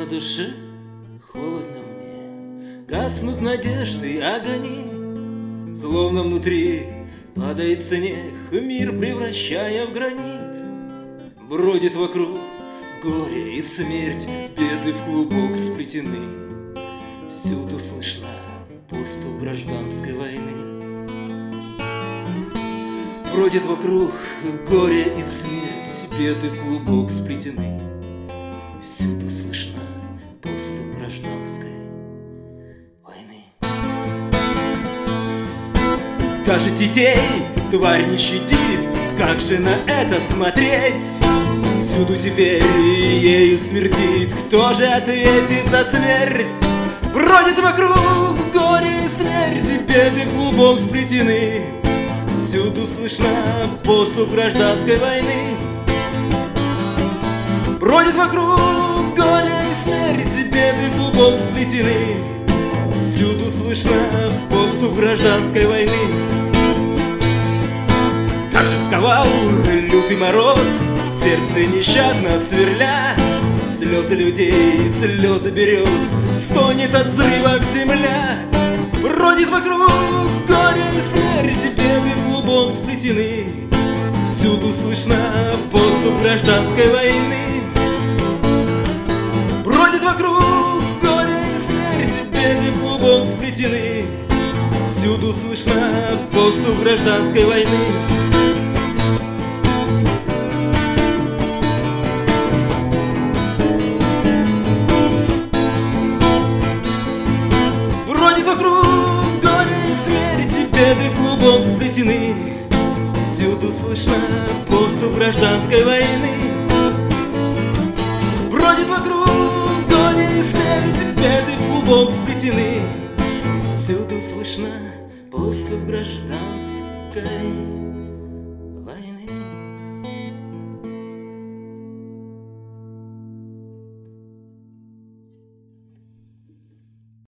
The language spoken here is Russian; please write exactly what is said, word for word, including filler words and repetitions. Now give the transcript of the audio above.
на душе, холодно мне, гаснут надежды огни, словно внутри падает снег, мир превращая в гранит. Бродит вокруг горе и смерть, беды в клубок сплетены. Всюду слышна поступ гражданской войны. Бродит вокруг горе и смерть, беды в клубок сплетены. Всюду слышна поступ гражданской войны. Даже детей тварь не щадит, как же на это смотреть? Всюду теперь ею смердит, кто же ответит за смерть? Бродит вокруг горе и смерть, беды в клубок сплетены. Всюду слышна поступ гражданской войны. Бродит вокруг горе и смерть, беды в клубок сплетены. Всюду слышна поступ гражданской войны. Как же сковал лютый мороз сердце нещадно сверля, слезы людей, слезы берез, стонет от взрывов земля. Бродит вокруг горе и смерть, беды в клубок сплетены. Всюду слышна поступ гражданской войны. Бродит вокруг горе и смерть, беды в клубок сплетены. Всюду слышна поступ гражданской войны. Бродит вокруг горе и смерть, беды в клубок сплетены. Всюду слышна поступ гражданской войны. Бродит вокруг горе и смерть, беды в клубок сплетены. Всюду слышна поступ гражданской